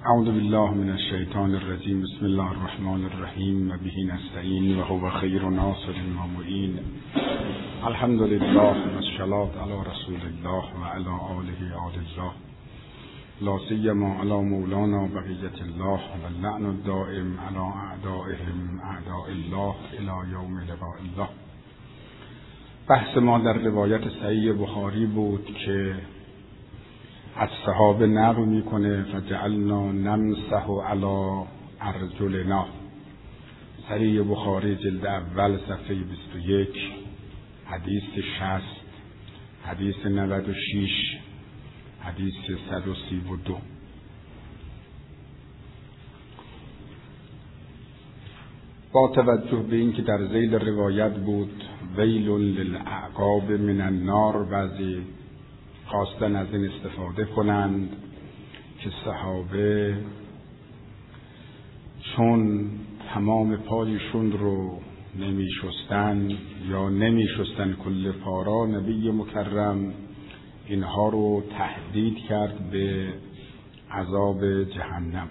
اعوذ بالله من الشیطان الرجیم. بسم الله الرحمن الرحیم و به نستعین و هو خیر ناصر و معین. الحمد لله و الصلاة علی رسول الله و علی آله الله، لا سیما علی مولانا بقیة الله و اللعن الدائم علی اعدائهم اعداء الله الی یوم لقاء الله. بحث ما در روایت صحیح بخاری بود که از صحابه نقل میکنه فجعلنا نمسح علی ارجلنا. صحیح بخاری جلد اول صفحه 21 حدیث 60 حدیث 96 حدیث 132. با توجه به این که در ذیل روایت بود ویل للاعقاب من النار، بعضی خواستن از این استفاده کنند که صحابه چون تمام پایشون رو نمی شستن یا نمی شستن کل پارا، نبی مکرم اینها رو تهدید کرد به عذاب جهنم.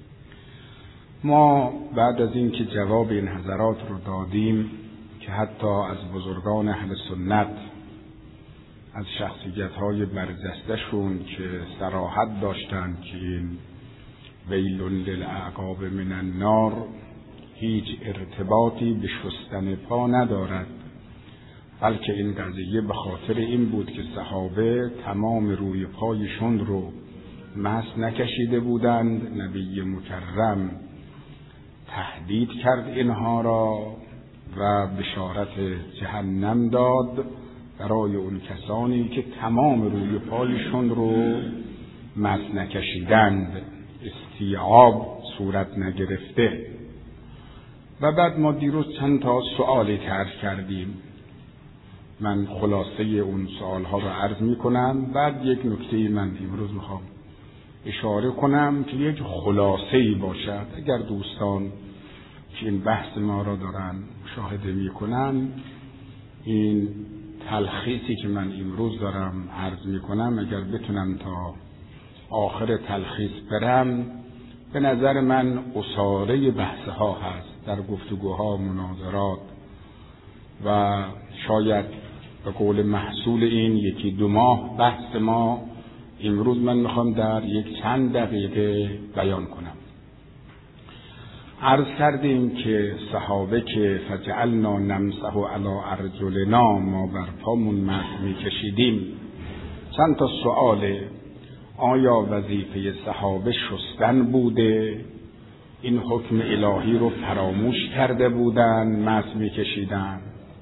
ما بعد از این که جواب این حضرات رو دادیم که حتی از بزرگان اهل سنت، از شخصیت‌های برجسته‌شون که صراحت داشتند که این ویل للاعقاب من النار هیچ ارتباطی به شستن پا ندارد، بلکه این قضیه به خاطر این بود که صحابه تمام روی پایشون رو مس نکشیده بودند. نبی مکرم تهدید کرد اینها را و بشارت جهنم داد برای اون کسانی که تمام روی پایشون رو مس نکشیدند، استیعاب صورت نگرفته. و بعد ما دیروز چند تا سؤالی طرح کردیم. من خلاصه اون سؤالها رو عرض میکنم، بعد یک نکته من امروز میخوام اشاره کنم که یک خلاصه‌ای باشد. اگر دوستان که این بحث ما را دارن مشاهده میکنن، این تلخیصی که من امروز دارم عرض میکنم اگر بتونم تا آخر تلخیص برم، به نظر من اساره بحثها هست در گفتگوها، مناظرات، و شاید به قول محصول این یکی دو ماه بحث ما امروز من میخوام در یک چند دقیقه بیان کنم. عرض کردیم که صحابه که فجعلنا نمسح علی ارجلنا، ما بر پامون مس میکشیدیم، چند تا سؤاله. آیا وظیفه صحابه شستن بوده؟ این حکم الهی رو فراموش کرده بودن مس میکشیدن؟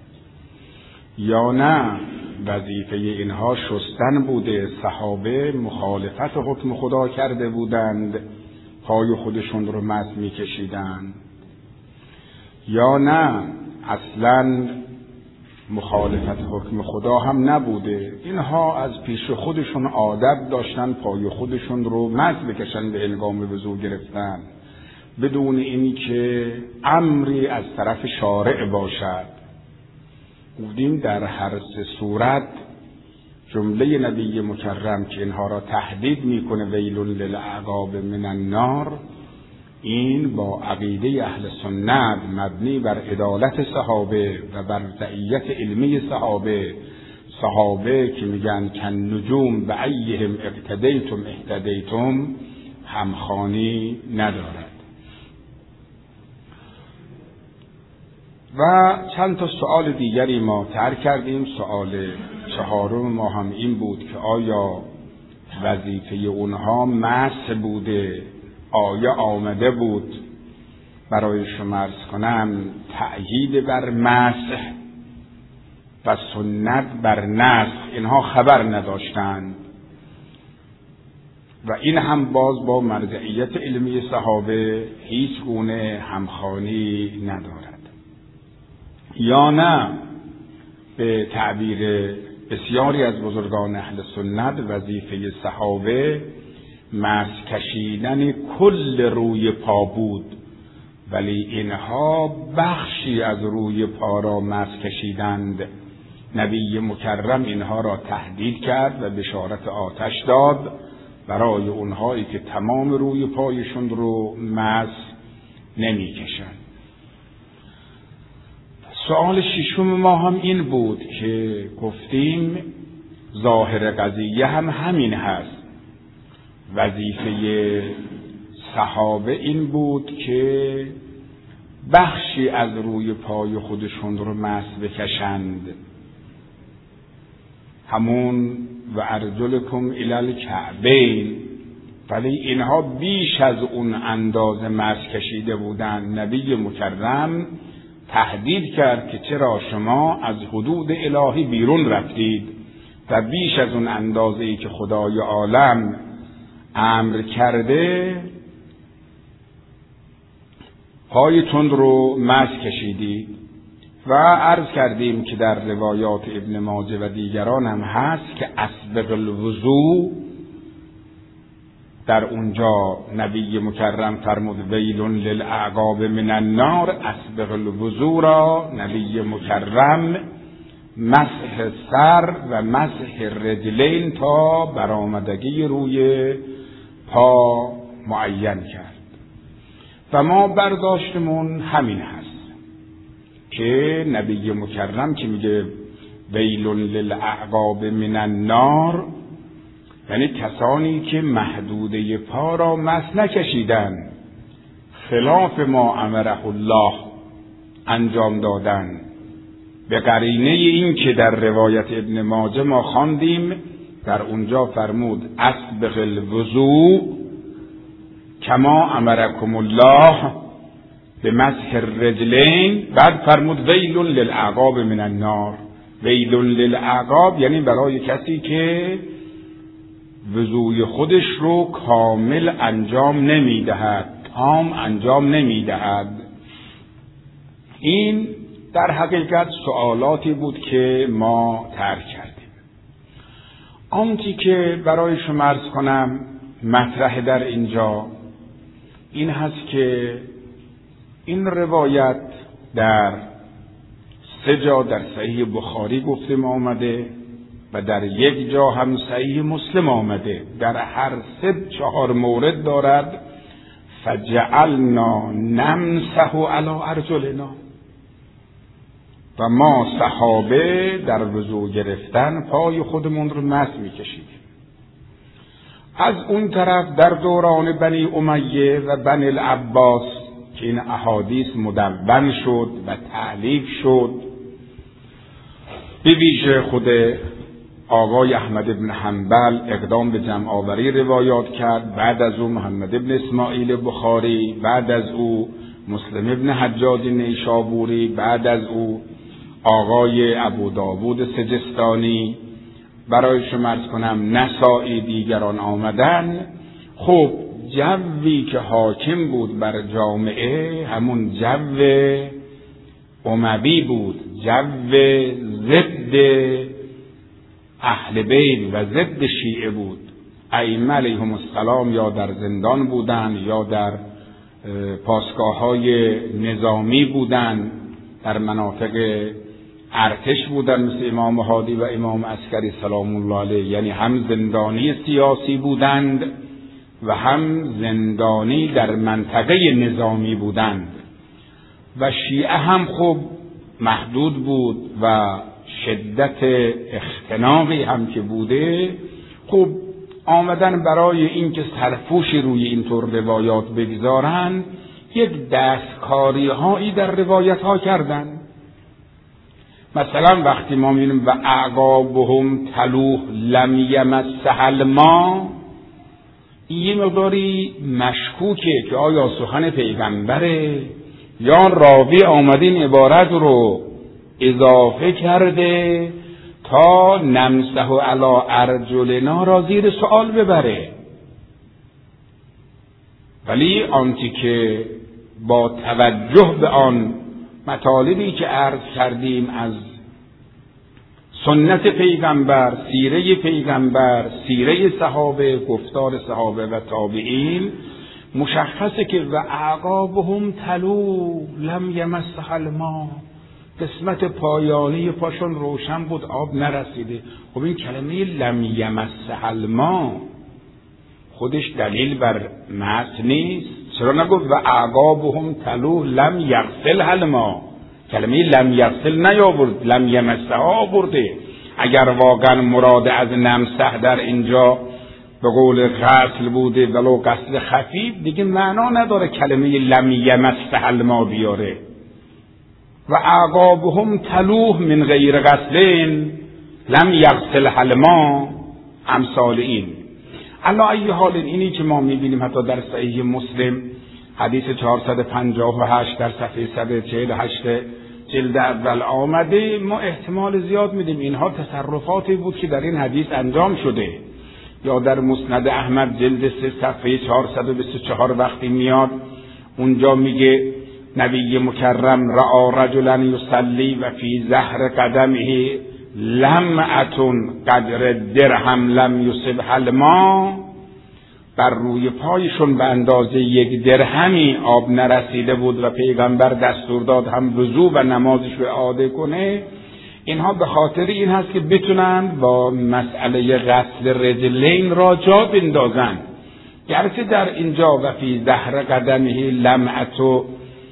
یا نه وظیفه اینها شستن بوده، صحابه مخالفت حکم خدا کرده بودند پای خودشون رو مس میکشیدن؟ یا نه اصلا مخالفت حکم خدا هم نبوده، اینها از پیش خودشون عادت داشتن پای خودشون رو مس بکشن به هنگام وضو گرفتن، بدون اینی که امری از طرف شارع باشد. گفتیم در هر سه صورت جمله نبی مکرم که اینها را تهدید میکنه ویل للاعقاب من النار، این با عقیده اهل سنت مبنی بر عدالت صحابه و بر رعیت علمی صحابه که میگن کن نجوم به ایهم اقتدیتم اهتدیتم، همخوانی ندارد. و چند تا سؤال دیگری ما طرح کردیم. سؤال چهارم ما هم این بود که آیا وظیفه اونها مسح بوده؟ آیا آمده بود برای شما عرض کنم تأیید بر مسح و سنت بر نسخ؟ اینها خبر نداشتند و این هم باز با مرجعیت علمی صحابه هیچ گونه همخوانی ندارد. یا نه به تعبیر بسیاری از بزرگان اهل سنت وظیفه صحابه مس کشیدن کل روی پا بود، ولی اینها بخشی از روی پا را مس کشیدند. نبی مکرم اینها را تهدید کرد و بشارت آتش داد و برای اونهایی که تمام روی پایشون رو مس نمی کشن. سوال ششم ما هم این بود که گفتیم ظاهر قضیه هم همین هست. وظیفه صحابه این بود که بخشی از روی پای خودشون رو مس بکشند، همون و ارجلکم الی الکعبین، ولی اینها بیش از اون اندازه مس کشیده بودند. نبی مکرم تهدید کرد که چرا شما از حدود الهی بیرون رفتید و بیش از اون اندازه‌ای که خدای عالم امر کرده پایتون رو مس کشیدید. و عرض کردیم که در روایات ابن ماجه و دیگران هم هست که اسبغ الوضوء، در اونجا نبی مکرم فرمود ویل للاعقاب من النار، اسبغ الوضوء را نبی مکرم مسح سر و مسح رجلین تا برآمدگی روی پا معین کرد. و ما برداشتمون همین هست که نبی مکرم که میگه ویل للاعقاب من النار، یعنی کسانی که محدوده پا را مس نکشیدن، خلاف ما امره الله انجام دادن. به قرینه این که در روایت ابن ماجه ما خواندیم، در اونجا فرمود اسبغ الوضوء کما امرکم الله به مسح الرجلین، بعد فرمود ویل للاعقاب من النار. ویل للاعقاب یعنی برای کسی که وضوء خودش رو کامل انجام نمیدهد، تام انجام نمیدهد. این در حقیقت سوالاتی بود که ما طرح کردیم. آنچه که برای شما عرض کنم مطرح در اینجا این هست که این روایت در 3 جا در صحیح بخاری گفته آمده و در 1 جا هم صحیح مسلم آمده. در هر 3-4 مورد دارد فجعلنا نمسح علی ارجلنا، و ما صحابه در وضو گرفتن پای خودمون رو مس می‌کشیدیم. از اون طرف در دوران بنی امیه و بنی العباس که این احادیث مدون شد و تألیف شد، به ویژه خود آقای احمد بن حنبل اقدام به جمع آوری روایات کرد، بعد از او محمد بن اسماعیل بخاری، بعد از او مسلم بن حجاج نیشابوری، بعد از او آقای ابو داوود سجستانی، برای شما عرض کنم نسائی، دیگران آمدن. خب جوی که حاکم بود بر جامعه همون جو اموی بود، جو ضد اهل بیت و ضد شیعه بود. ائمه علیهم السلام یا در زندان بودند یا در پاسگاه‌های نظامی بودند، در مناطق ارتش بودند مثل امام هادی و امام عسکری سلام الله علیه، یعنی هم زندانی سیاسی بودند و هم زندانی در منطقه نظامی بودند. و شیعه هم خب محدود بود و شدت اختناقی هم که بوده، خب آمدن برای اینکه سرپوشی روی اینطور روایات بگذارن یک دستکاری هایی در روایت ها کردن. مثلا وقتی ما میبینیم و اعقابهم تلوح لم یمسها الماء، یه مقداری مشکوکه که آیا سخن پیغمبره یا راوی آمده این عبارت رو اضافه کرده تا نمسح علی ارجلنا را زیر سوال ببره. ولی آنچه که با توجه به آن مطالبی که عرض کردیم از سنت پیغمبر، سیره پیغمبر، سیره صحابه، گفتار صحابه و تابعین، مشخصه که و اعقابهم تلو لم یمسها الماء، قسمت پایانی پاشون روشن بود، آب نرسیده. خب این کلمه لم یمسها الماء خودش دلیل بر مس نیست. چرا نگفت و اعقابهم تلوح لم یغسلها الماء؟ کلمه لم یغسل نیاورد، لم یمسها آورده. اگر واقعا مراد از نمسح در اینجا به قول غسل بوده ولو غسل خفیف، دیگه معنا نداره کلمه لم یمسها الماء بیاره. و اعقابهم تلوح من غیر غسلین لم یغسلها الماء، امثال این. علی ای حال اینی که ما میبینیم حتی در صحیح مسلم حدیث 458 در صفحه 148 جلد اول آمده، ما احتمال زیاد میدیم اینها تصرفاتی بود که در این حدیث انجام شده. یا در مسند احمد جلد 3 صفحه 424 وقتی میاد اونجا میگه نبی مکرم رأى رجلا یصلی و فی ظهر قدمه لمعة قدر درهم لم یصبها الماء، بر روی پایشون به اندازه 1 درهمی آب نرسیده بود و پیغمبر دستور داد هم وضو و نمازش رو اعاده کنه. اینها به خاطر این هست که بتونن با مسئله غسل رجلین را جا بندازن. گرچه در اینجا و فی ظهر قدمه لمعة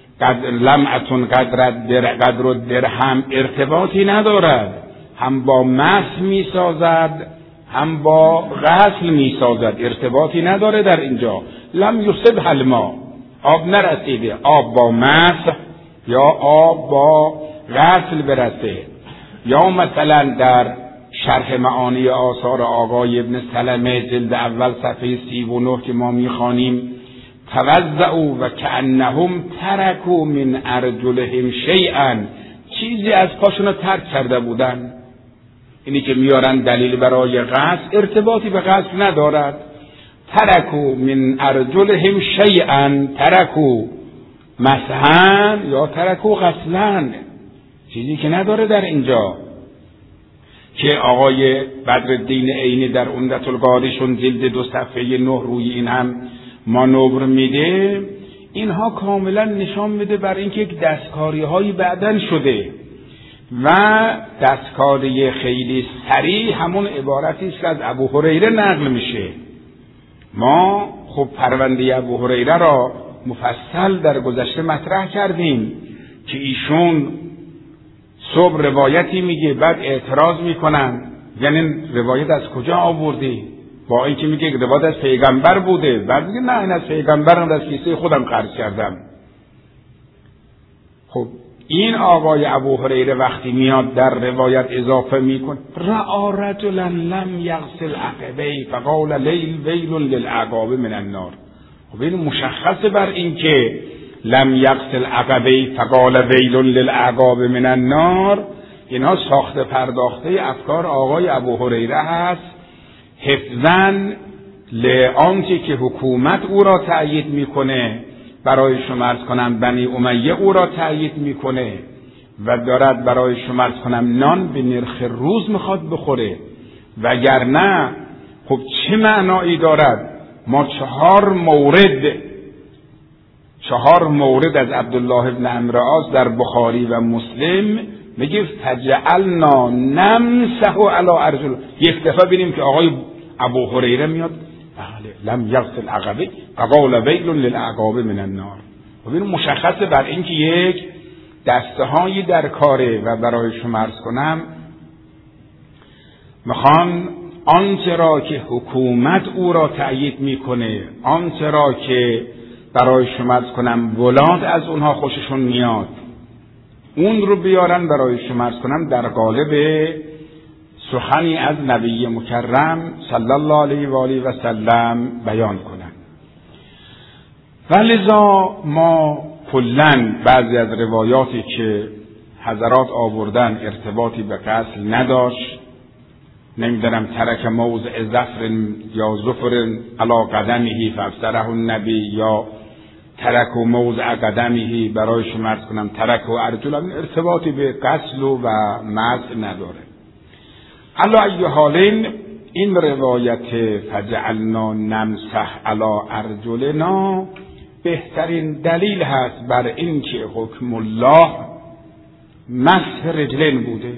قدر درهم ارتباطی ندارد، هم با مسح می سازد هم با غسل می سازد، ارتباطی نداره. در اینجا لم یصبها الماء، آب نرسیده، آب با مسح یا آب با غسل برسه. یا مثلا در شرح معانی آثار آقای ابن سلمه جلد اول صفحه 39 که ما میخوانیم توضعوا و کأنهم ترکوا من ارجلهم شیئا، چیزی از پاشون ترک کرده بودن. اینی که میارن دلیل برای غسل ارتباطی به غسل ندارد. ترکوا من ارجلهم شیئا، ترکوا مسحا یا ترکوا غسلا، چیزی که نداره در اینجا. که آقای بدرالدین عینی در عمدة القاریشون جلد 2 صفحه 9 روی این هم مانور میده. اینها کاملا نشان میده بر اینکه یک دستکاری هایی بعدن شده و دستکاری خیلی سریع همون عبارتی است که از ابو هریره نقل میشه. ما خب پرونده ابو هریره را مفصل در گذشته مطرح کردیم که ایشون صبح روایتی میگه بعد اعتراض میکنن، یعنی روایت از کجا آوردی؟ با اینکه میگه روایت از پیغمبر بوده، بعد میگه نه این از پیغمبرم از کیسه خودم خرج کردم. خب این آقای ابو هریره وقتی میاد در روایت اضافه میکنه رأى رجلا لم یغسل عقبیه فقال ویل للعقاب من النار. خب این مشخصه بر این که لم یغسل عقبیه فقال ویل للعقاب من النار، اینها ساخته پرداخته افکار آقای ابو هریره هست، حفظاً لآنچه که حکومت او را تأیید میکنه. برای شما عرض کنم بنی امیه او را تأیید میکنه و دارد برای شما عرض کنم نان به نرخ روز میخواد بخوره، وگرنه خب چه معنایی دارد؟ ما 4 مورد از عبدالله ابن عمرو عاص در بخاری و مسلم میگه فجعلنا نمسح علی ارجل. یک دفعه ببینیم که آقای ابو هریره میاد بله لم یغسل عقبه فقال ویل للعقاب من النار. و این مشخصه بر اینکه یک دسته‌هایی در کاره و برای شما عرض کنم میخوان آنچه را که حکومت او را تأیید میکنه، آنچه را که برای شما عرض کنم ولاد از اونها خوششون میاد، اون رو بیارن برای شما عرض کنم در قالب سخنی از نبی مکرم صلی الله علیه و آله و سلم بیان کنن. ولذا ما کلاً بعضی از روایاتی که حضرات آوردن ارتباطی به غسل نداشت، نمیدونم ترک موضع ظفر یا ظفر علی قدمه فافسره النبی یا ترک موضع قدمه برای شما عرض کنم ترک و ارجل، ارتباطی به غسل و مسح نداره. علی ای حالین این روایت فجعلنا نمسح علی ارجلنا بهترین دلیل هست بر این که حکم الله مسح رجلین بوده.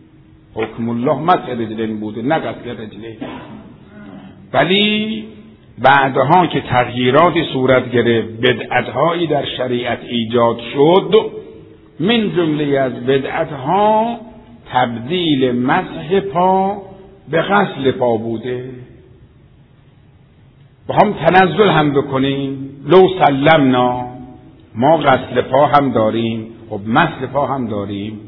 حکم الله مسح رجلین بوده، نه غسل رجلین. ولی بعدها که تغییراتی صورت گرفت، بدعت‌هایی در شریعت ایجاد شد، من جمله از بدعت‌ها تبدیل مسح پا به غسل پا بوده. با هم تنزل هم بکنیم، لو سلمنا، ما غسل پا هم داریم، خب مسح پا هم داریم.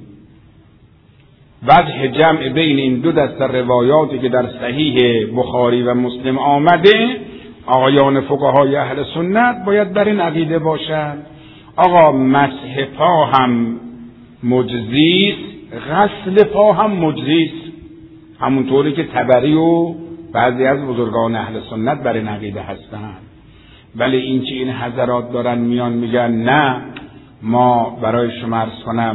وجه جمع بین این دو دسته روایاتی که در صحیح بخاری و مسلم آمده، آقایان فقهای اهل سنت باید بر این عقیده باشند آقا مسح پا هم مجزی است، غسل پا هم مجزی است، همونطوری که طبری و بعضی از بزرگان اهل سنت بر این عقیده هستند. ولی این چه این حضرات دارن میان میگن نه، ما برای شما عرض کنم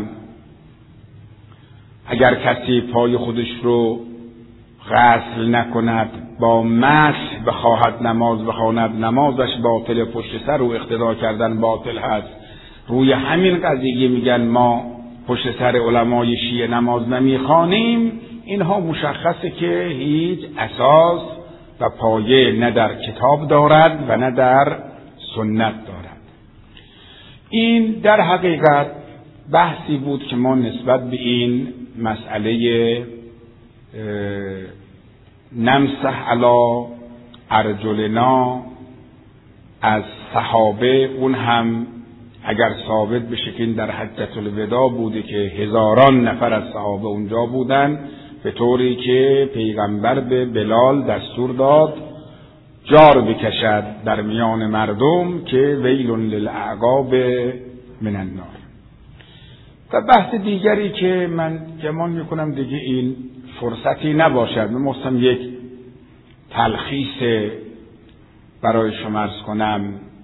اگر کسی پای خودش رو غسل نکند با مسح بخواهد نماز بخواند، نمازش باطل، پشت سر او اقتدا کردن باطل هست. روی همین قضیه میگن ما پشت سر علمای شیعه نماز نمیخوانیم. اینها مشخصه که هیچ اساس و پایه نه در کتاب دارد و نه در سنت دارد. این در حقیقت بحثی بود که ما نسبت به این مسئله نمسح علی ارجلنا از صحابه، اون هم اگر ثابت بشه که این در حجة الوداع بوده که هزاران نفر از صحابه اونجا بودن، به طوری که پیغمبر به بلال دستور داد جار بکشد در میان مردم که ویل للعقاب من النار. و بحث دیگری که من گمان میکنم دیگه این فرصتی نباشد، من مستم یک تلخیص برای شما عرض کنم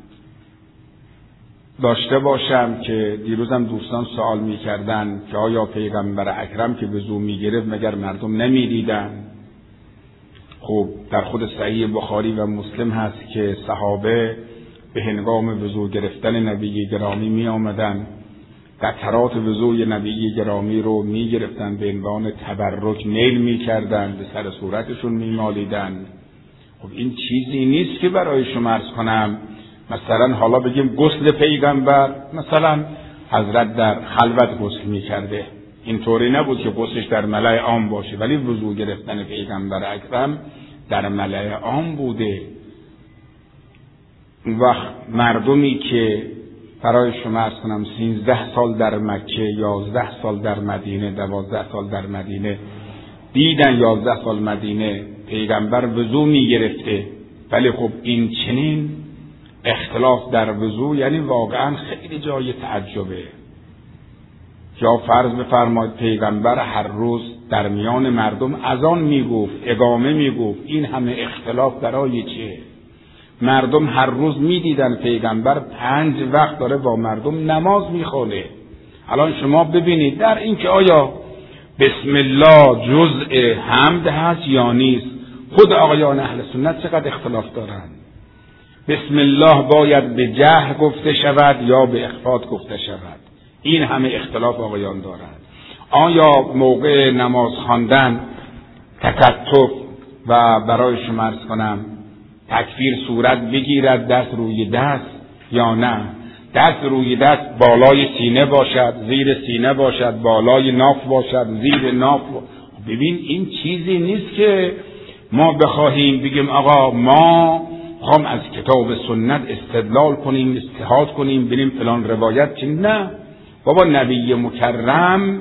داشته باشم که دیروزم دوستان سوال میکردن که آیا پیغمبر اکرم که وضو میگرفت مگر مردم نمیدیدن؟ خب در خود صحیح بخاری و مسلم هست که صحابه به هنگام وضو گرفتن نبی گرامی می آمدن، قطرات وضوی نبی گرامی رو می گرفتن، به عنوان تبرک میل می کردن، به سر صورتشون می مالیدن. خب این چیزی نیست که برای شما عرض کنم مثلا حالا بگیم غسل پیغمبر، مثلا حضرت در خلوت غسل می کرده، اینطوری نبود که غسلش در ملأ عام باشه، ولی وضو گرفتن پیغمبر اکرم در ملأ عام بوده. اون وقت مردمی که برای شما عرض کنم 13 سال در مکه، 11 سال در مدینه، 12 سال در مدینه دیدن، 11 سال مدینه پیغمبر وضو می گرفته، ولی خب این چنین اختلاف در وضو یعنی واقعا خیلی جای تعجبه. یا فرض بفرمایید پیغمبر هر روز در میان مردم اذان میگفت، اقامه میگفت، این همه اختلاف برای چه؟ مردم هر روز میدیدن پیغمبر 5 وقت داره با مردم نماز میخونه. الان شما ببینید در این که آیا بسم الله جزء حمد هست یا نیست، خود آقایان اهل سنت چقدر اختلاف دارن. بسم الله باید به جهر گفته شود یا به اخفات گفته شود؟ این همه اختلاف آقایان دارند. آیا موقع نماز خواندن تکتف و برای شما عرض کنم تکفیر صورت بگیرد دست روی دست یا نه؟ دست روی دست بالای سینه باشد، زیر سینه باشد، بالای ناف باشد، زیر ناف. ببین این چیزی نیست که ما بخواهیم بگیم آقا ما هم از کتاب سنت استدلال کنیم، اجتهاد کنیم، ببینیم فلان روایت چی. نه بابا، نبی مکرم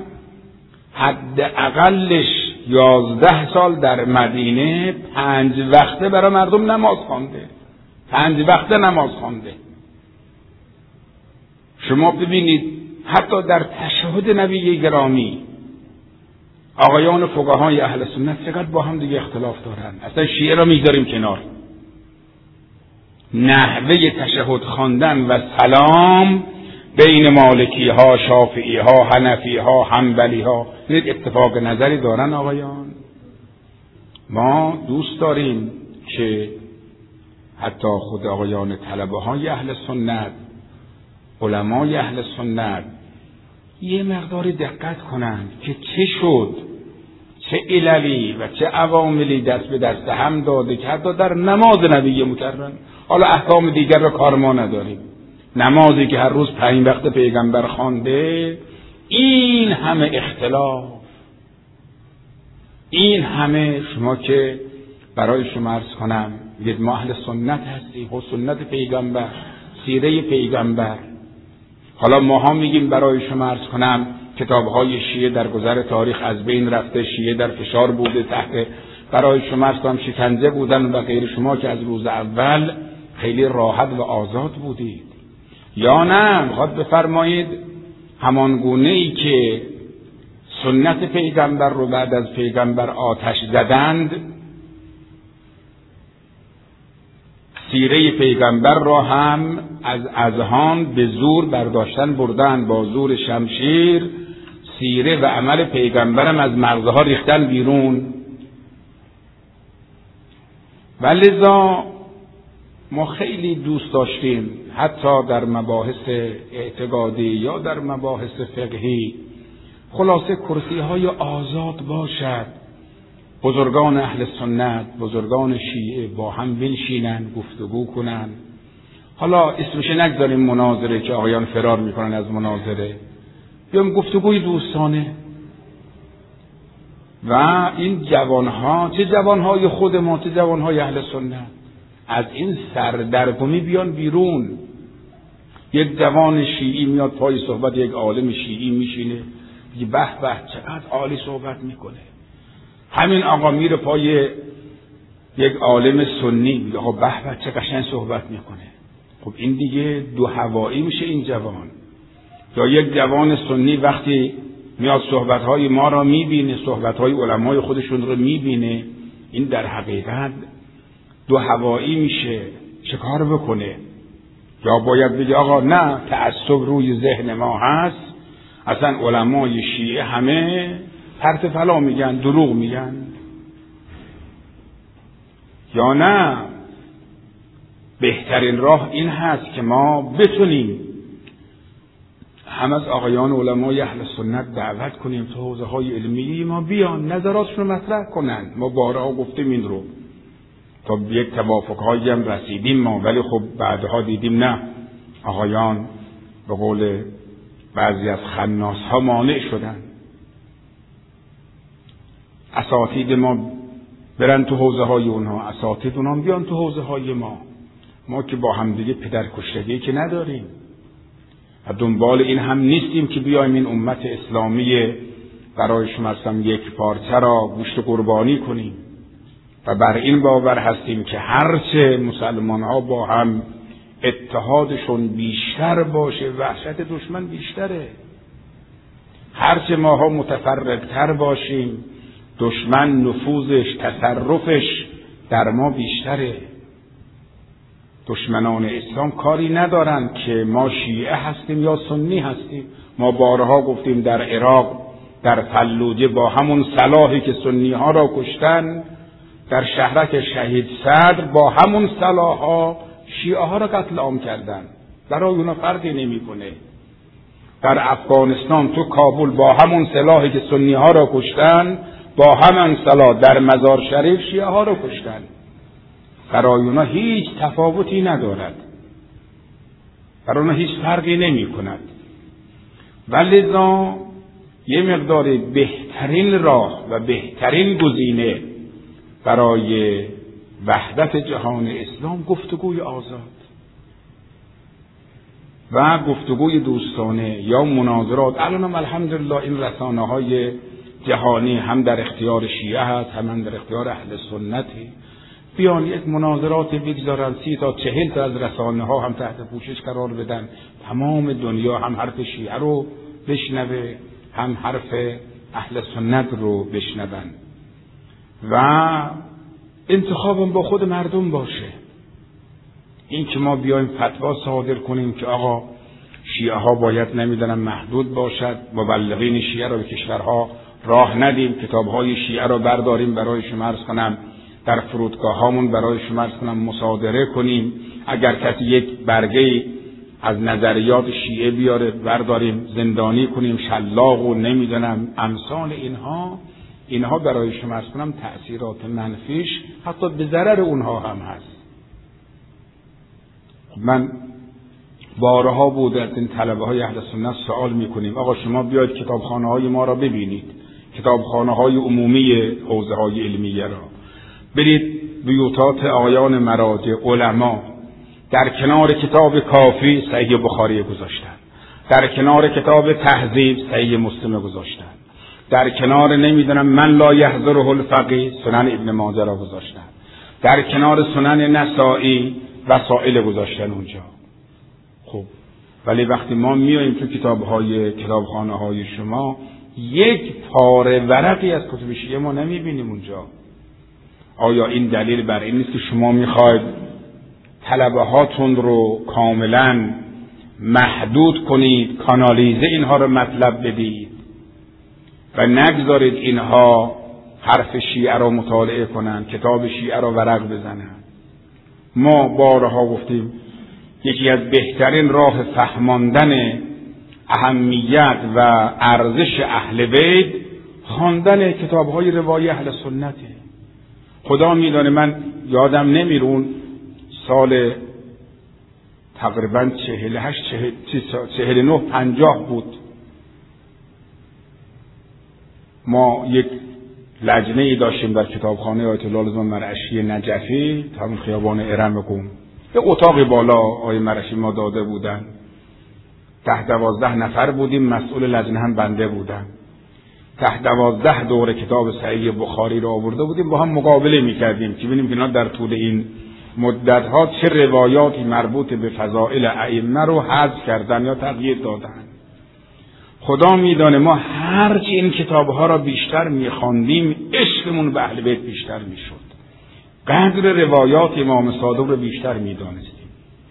حداقلش 11 سال در مدینه 5 وقته برای مردم نماز خوانده، 5 وقته نماز خوانده. شما ببینید حتی در تشهد نبی گرامی آقایان فقهای اهل سنت چقدر با هم دیگه اختلاف دارن. اصلا شیعه را میذاریم کنار، نحوه تشهد خواندن و سلام بین مالکی ها، شافعی ها، حنفی ها، حنبلی ها اتفاق نظری دارن. آقایان ما دوست داریم که حتی خود آقایان طلبه های اهل سنت، علمای اهل سنت یه مقداری دقت کنند که چه شد، چه عللی و چه عواملی دست به دست هم داده که حتی در نماز نبی مکرم، حالا احکام دیگر را کار ما نداریم، نمازی که هر روز 5 وقت پیغمبر خوانده، این همه اختلاف، این همه، شما که برای شما عرض کنم بگید ما اهل سنت هستیم و سنت پیغمبر، سیره پیغمبر. حالا ماها میگیم برای شما عرض کنم کتاب‌های شیعه در گذر تاریخ از بین رفته، شیعه در فشار بوده، تحت برای شما عرض کنم شکنجه بودن و غیر، شما که از روز اول خیلی راحت و آزاد بودید. یا نه میخواد بفرمایید همان گونه‌ای که سنت پیغمبر رو بعد از پیغمبر آتش زدند، سیره پیغمبر را هم از اذهان به زور برداشتن بردن، با زور شمشیر سیره و عمل پیغمبرم از مغزها ریختن بیرون. ولذا ما خیلی دوست داشتیم حتی در مباحث اعتقادی یا در مباحث فقهی خلاصه کرسی‌های آزاد باشد، بزرگان اهل سنت، بزرگان شیعه با هم بنشینن، گفتگو کنن. حالا اسمش نگذاریم مناظره که آقایان فرار میکنن از مناظره، بیام گفتگوی دوستانه. و این جوانها، چه جوانهای خود ما، چه جوانهای اهل سنت، از این سردرگمی بیان بیرون. یک جوان شیعی میاد پای صحبت یک عالم شیعی میشینه، میگه به به چقدر عالی صحبت میکنه. همین آقا میره پای یک عالم سنی، میگه آقا به به چه قشنگ صحبت میکنه. خب این دیگه دو هوایی میشه این جوان. یا یک جوان سنی وقتی میاد صحبتهای ما را میبینه، صحبتهای علمای خودشون رو میبینه، این در حقیقت دو هوایی میشه. چه کار بکنه؟ یا باید بگه آقا نه، تعصب روی ذهن ما هست، اصلا علمای شیعه همه پرت فلا میگن، دروغ میگن. یا نه، بهترین راه این هست که ما بتونیم هم از آقایان علمای اهل سنت دعوت کنیم تو حوزه های علمی ما بیان نظراتشون رو مطرح کنن. ما بارها گفتیم این رو، تا یک توافقهایی هم رسیدیم ما، ولی خب بعدها دیدیم نه، آقایان به قول بعضی از خناس ها مانع شدن. اساتید ما برن تو حوزه های اونها، اساتید اونها بیان تو حوزه های ما. ما که با هم دیگه پدرکشتگی که نداریم و دنبال این هم نیستیم که بیایم این امت اسلامی برای شما هستم یک پارچه را گوشت قربانی کنیم. و بر این باور هستیم که هرچه مسلمان ها با هم اتحادشون بیشتر باشه، وحشت دشمن بیشتره. هرچه ماها متفرقتر باشیم، دشمن نفوذش، تصرفش در ما بیشتره. دشمنان اسلام کاری ندارن که ما شیعه هستیم یا سنی هستیم. ما بارها گفتیم در عراق، در فلوجه با همون سلاحی که سنی ها را کشتن، در شهرک شهید صدر با همون سلاح‌ها شیعه ها را قتل عام کردن. برای اونا فرقی نمی‌کنه. در افغانستان تو کابل با همون سلاحی که سنی ها را کشتن، با همون سلاح در مزار شریف شیعه ها را کشتن. برای اونا هیچ تفاوتی ندارد، برای اونا هیچ فرقی نمی‌کند. ولذا یه مقدار بهترین راه و بهترین گزینه برای وحدت جهان اسلام گفتگوی آزاد و گفتگوی دوستانه یا مناظرات. الان هم الحمدلله این رسانه‌های جهانی هم در اختیار شیعه هست، هم در اختیار اهل سنتی. بیان یک مناظرات بگذارن، 30 تا 40 تا از رسانه‌ها هم تحت پوشش قرار بدن، تمام دنیا هم حرف شیعه رو بشنوه، هم حرف اهل سنت رو بشنون و انتخابم با خود مردم باشه. این که ما بیایم فتوا صادر کنیم که آقا شیعه ها باید نمیدونم محدود باشد، مبلغین شیعه را به کشورها راه ندیم، کتاب‌های شیعه را برداریم برای شما عرض کنم در فرودگاه‌هامون برای شما عرض کنم مصادره کنیم، اگر کسی یک برگه از نظریات شیعه بیاره برداریم زندانی کنیم، شلاق و نمیدونم امثال اینها، اینها برای شما عرض کنم تأثیرات منفیش حتی به ضرر اونها هم هست. من بارها بود از این طلبه های اهل سنت سوال میکنیم آقا شما بیاید کتابخانه های ما را ببینید، کتابخانه های عمومی حوزه های علمیه را، برید بیوتات آیان مراجع علما، در کنار کتاب کافی صحیح بخاری گذاشتن، در کنار کتاب تهذیب صحیح مسلم گذاشتن، در کنار نمیدونم من لا یحضره الفقیه سنن ابن ماجه را گذاشتن، در کنار سنن نسائی وسائل گذاشتن اونجا. خب ولی وقتی ما میاییم تو کتابخانه های شما یک پاره ورقی از کتب شیعه ما نمیبینیم اونجا. آیا این دلیل بر این نیست که شما میخواید طلبه هاتون رو کاملا محدود کنید، کانالیزه اینها رو مطلب بدید و نگذارید اینها حرف شیعه را مطالعه کنند، کتاب شیعه را ورق بزنند؟ ما بارها گفتیم یکی از بهترین راه فهماندن اهمیت و ارزش اهل بیت خواندن کتاب‌های روایی اهل سنته. خدا میدانه من یادم نمیرون سال تقریبا 49-50 بود، ما یک لجنه ای داشتیم در کتابخانه آیت الله لزمان مرعشی نجفی، همون خیابان ارم قم. یه اتاقی بالا آیه مرعشی ما داده بودن، 10-12 نفر بودیم، مسئول لجنه هم بنده بودن. 10-12 دوره کتاب صحیح بخاری رو آورده بودیم، با هم مقابله میکردیم که ببینیم که اینا در طول این مدت ها چه روایاتی مربوط به فضائل ائمه رو حذف کردن یا تغییر دادن. خدا میدانه ما هرچی این کتابها را بیشتر میخواندیم عشقمون به اهل بیت بیشتر میشد، قدر روایات امام صادق رو بیشتر میدانستیم.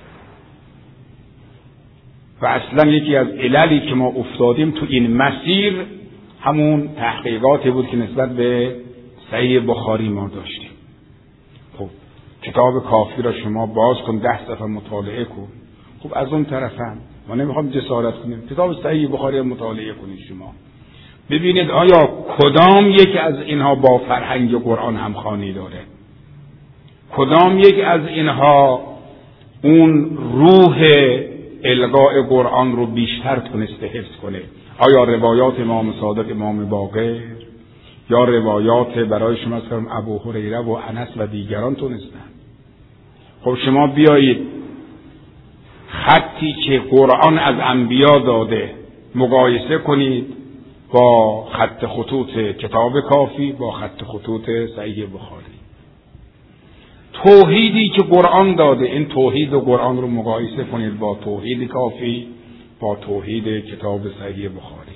و اصلا یکی از عللی که ما افتادیم تو این مسیر همون تحقیقاتی بود که نسبت به صحیح بخاری ما داشتیم. خب کتاب کافی را شما باز کن، 10 صفحه مطالعه کن. خب از اون طرف هم ما نمیخوام جسارت کنیم، کتاب صحیح بخاری را مطالعه کنید شما، ببینید آیا کدام یک از اینها با فرهنگ قرآن همخوانی داره، کدام یک از اینها اون روح القاء قرآن رو بیشتر تونسته حفظ کنه. آیا روایات امام صادق، امام باقر، یا روایات برای شما از ابو هریره و انس و دیگران تونستن؟ خب شما بیایید خطی که قرآن از انبیا داده مقایسه کنید با خط خطوط کتاب کافی، با خط خطوط صحیح بخاری. توحیدی که قرآن داده، این توحید و قرآن رو مقایسه کنید با توحید کافی، با توحید کتاب صحیح بخاری.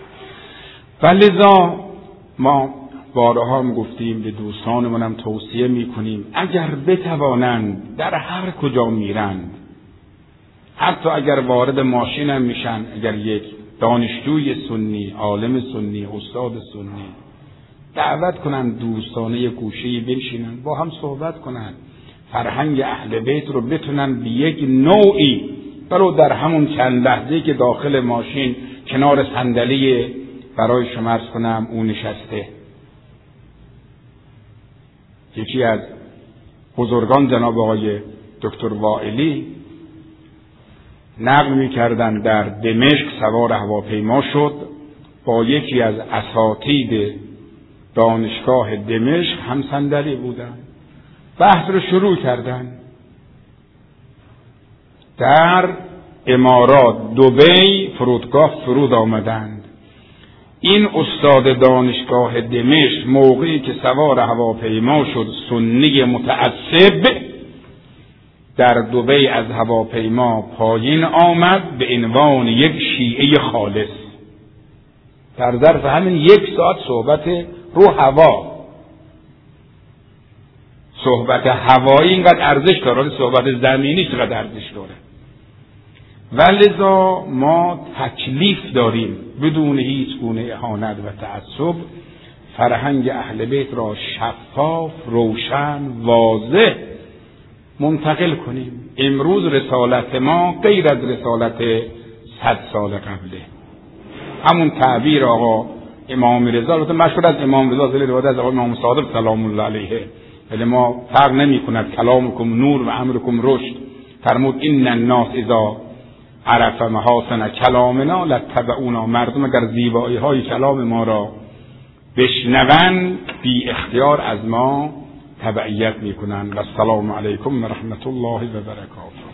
ولذا ما بارها هم گفتیم، به دوستانمون هم توصیه میکنیم اگر بتوانند در هر کجا میرند، حتی اگر وارد ماشین هم میشن، اگر یک دانشجوی سنی، عالم سنی، استاد سنی دعوت کنن دوستانه گوشه‌ای بنشینن با هم صحبت کنن، فرهنگ اهل بیت رو بتونن به یک نوعی برای در همون چند لحظه‌ای که داخل ماشین کنار صندلی برای شما عرض کنم اون نشسته. یکی از بزرگان جناب آقای دکتر وائلی نقل می‌کردند در دمشق سوار هواپیما شد، با یکی از اساتید دانشگاه دمشق هم صندلی بودن، بحث رو شروع کردن. در امارات دبی فرودگاه فرود آمدند. این استاد دانشگاه دمشق موقعی که سوار هواپیما شد، سنی متعصب، در دبی از هواپیما پایین آمد به عنوان یک شیعه خالص. در ظرف همین 1 ساعت صحبت رو هوا، صحبت هوایی اینقدر ارزش داره، صحبت زمینی چقدر ارزش داره. ولذا ما تکلیف داریم بدون هیچ گونه اهانت و تعصب فرهنگ اهل بیت را شفاف، روشن، واضح منتقل کنیم. امروز رسالت ما غیر از رسالت 100 سال قبله. همون تعبیر آقا امام رضا، البته مشهور از امام رضا، زیر روایت از آقای امام صادق سلام الله علیه، ولی ما فرق نمی کند کلامکم نور و امرکم رشد. فرمود این الناس اذا عرف محاسن کلامنا لتبعونا، مردم اگر زیبایی های کلام ما را بشنون بی اختیار از ما تبعیت میکنن. و السلام علیکم و رحمت الله و برکاته.